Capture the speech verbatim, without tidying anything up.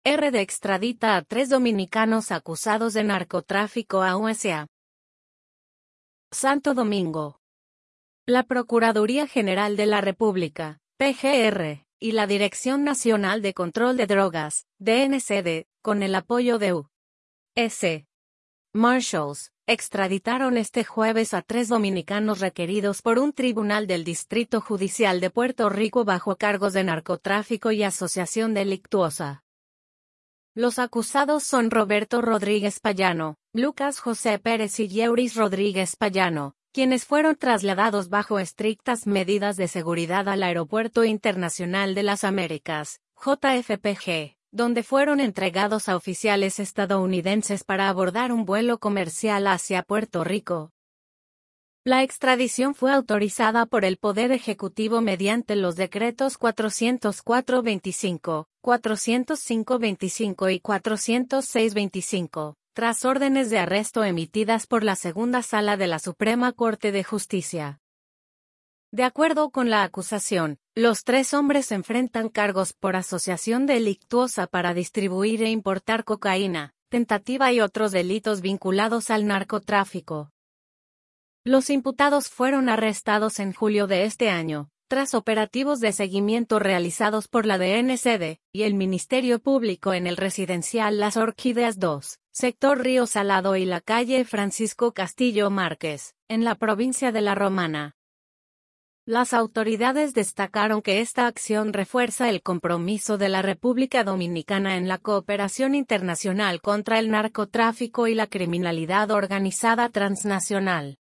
R D extradita a tres dominicanos acusados de narcotráfico a U S A. Santo Domingo. La Procuraduría General de la República, P G R, y la Dirección Nacional de Control de Drogas, D N C D, con el apoyo de U S Marshals, extraditaron este jueves a tres dominicanos requeridos por un tribunal del Distrito Judicial de Puerto Rico bajo cargos de narcotráfico y asociación delictuosa. Los acusados son Roberto Rodríguez Payano, Lucas José Pérez y Yeuris Rodríguez Payano, quienes fueron trasladados bajo estrictas medidas de seguridad al Aeropuerto Internacional de las Américas, J F P G, donde fueron entregados a oficiales estadounidenses para abordar un vuelo comercial hacia Puerto Rico. La extradición fue autorizada por el Poder Ejecutivo mediante los decretos cuatrocientos cuatro veinticinco, cuatrocientos cinco veinticinco y cuatrocientos seis veinticinco, tras órdenes de arresto emitidas por la Segunda Sala de la Suprema Corte de Justicia. De acuerdo con la acusación, los tres hombres enfrentan cargos por asociación delictuosa para distribuir e importar cocaína, tentativa y otros delitos vinculados al narcotráfico. Los imputados fueron arrestados en julio de este año, tras operativos de seguimiento realizados por la D N C D y el Ministerio Público en el residencial Las Orquídeas dos, sector Río Salado y la calle Francisco Castillo Márquez, en la provincia de La Romana. Las autoridades destacaron que esta acción refuerza el compromiso de la República Dominicana en la cooperación internacional contra el narcotráfico y la criminalidad organizada transnacional.